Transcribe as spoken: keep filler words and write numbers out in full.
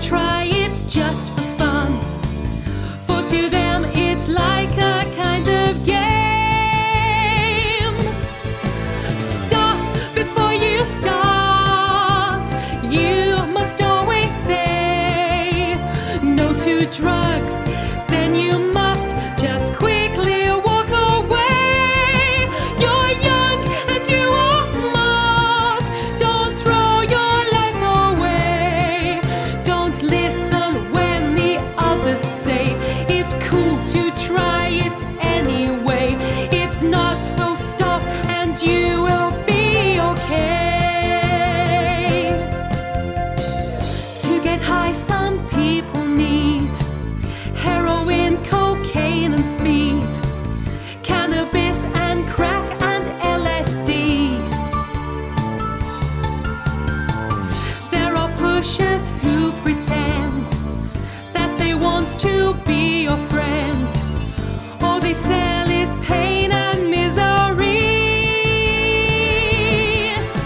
try it just for fun. For to them it's like a kind of game. Stop before you start. You must always say no to drugs. Then you must just quickly walk away. You're young and you are smart. Don't throw your life away. Don't listen when the others say it's cool to try it anyway. It's not, so stop and you will be okay. To get high, some people need heroin, cocaine and speed, cannabis and crack and L S D. There are pushers who pretend that they want to be your friend, or they say